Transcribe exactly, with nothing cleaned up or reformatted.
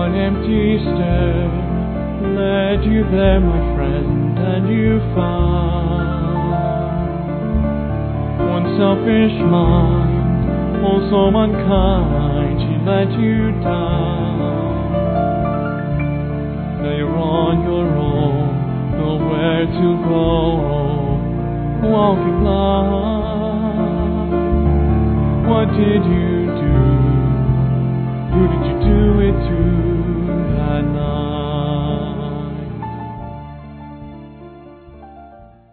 One empty step led you there, my friend, and you found one selfish mind, also unkind, she let you down. Now you're on your own, nowhere to go, walking blind. What did you